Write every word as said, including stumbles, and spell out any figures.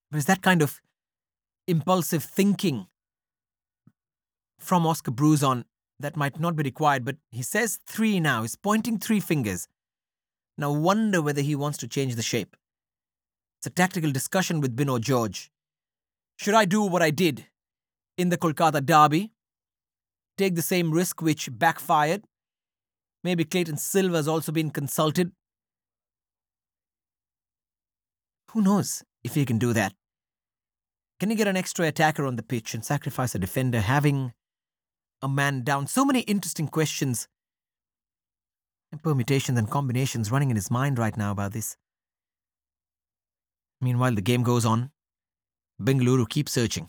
But is that kind of impulsive thinking from Oscar Bruzon that might not be required? But he says three now. He's pointing three fingers. Now wonder whether he wants to change the shape. It's a tactical discussion with Bino George. Should I do what I did in the Kolkata derby? Take the same risk which backfired? Maybe Clayton Silva has also been consulted. Who knows if he can do that? Can he get an extra attacker on the pitch and sacrifice a defender, having a man down? So many interesting questions and permutations and combinations running in his mind right now about this. Meanwhile, the game goes on. Bengaluru keeps searching.